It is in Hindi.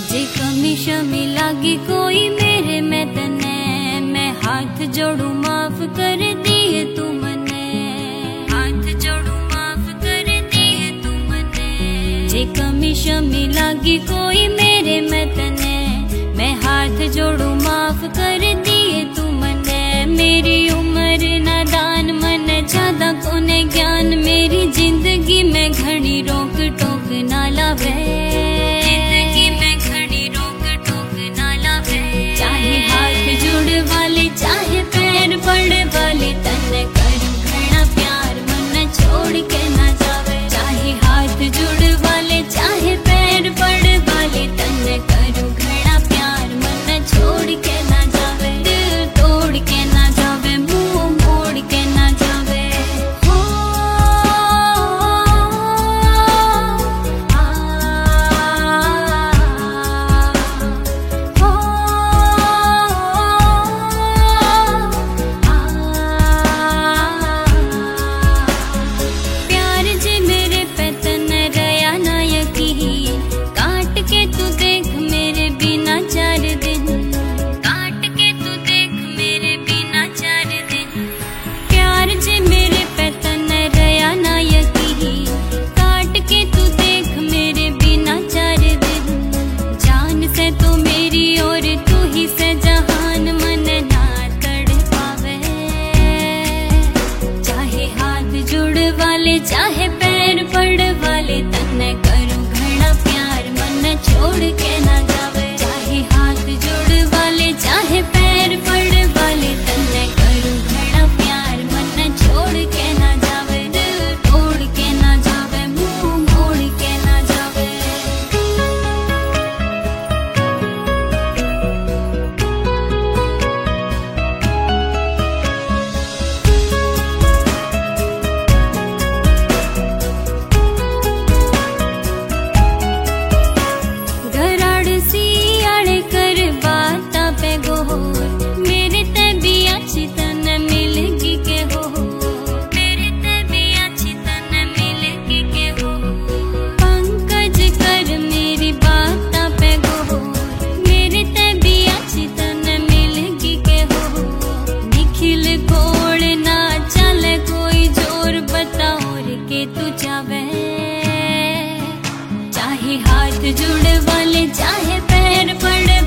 जे कमी शमी लागी कोई मेरे में तने, मैं हाथ जोड़ू माफ कर दिए तू मने, हाथ जोड़ू माफ कर दिए तू मने। जे कमी शमी लागी कोई मेरे में तने, मैं हाथ जोड़ू माफ कर दिए तू मने। मेरी उम्र नादान मन ज्यादा कोने ज्ञान, मेरी जिंदगी में घनी रोक टोक ना लावे, जिंदगी में घनी रोक टोक ना लावे। चाहे हाथ जुड़ वाले चाहे पैर पड़ वाले, तन्ने करूं घना प्यार मन छोड़ के ना जावे। चाहे हाथ जुड़ वाले चाहे पैर पड़ वाले, तन्ने करूं घना प्यार मन छोड़ के ना जावे। दिल तोड़ के ना जावे, मुंह मोड़ के ना जावे। हो प्यार जे मेरे पे तन्ने रया ना यकीन, काट के तू देख मेरे बिना 4 दिन, काट के तू देख मेरे बिना 4 दिन। प्यार जे मेरे पे तन्ने रया ना यकीन, काट के तू देख मेरे बिना 4 दिन। जान से तो मेरी और तू ही से जहान, मन ना तड़ पावे। चाहे हाथ जुड़ वाले चाहे पैर पड़ वाले, तन्ने करूं घना प्यार मन छोड़ के ना जावे। चाहे हाथ जुड़ वाले चाहे पैर पड़ वाले, तन्ने करूं घना प्यार मन छोड़ के ना जावे। दिल तोड़ के ना जावे, मुंह मोड़ के ना जावे। घराड़ सी आड़े कर बाता पे गोर, मेरे ते भी अच्छी तन मिलगी के हो, मेरे ते भी अच्छी तन मिलगी के हो। पंकज कर मेरी बाता पे गोर, मेरे ते भी अच्छी तन मिलगी के हो। निखिल कोड़ ना चले कोई जोर, बता और के तू जावे। चाहे हाथ जुड़ वाले चाहे पैर पड़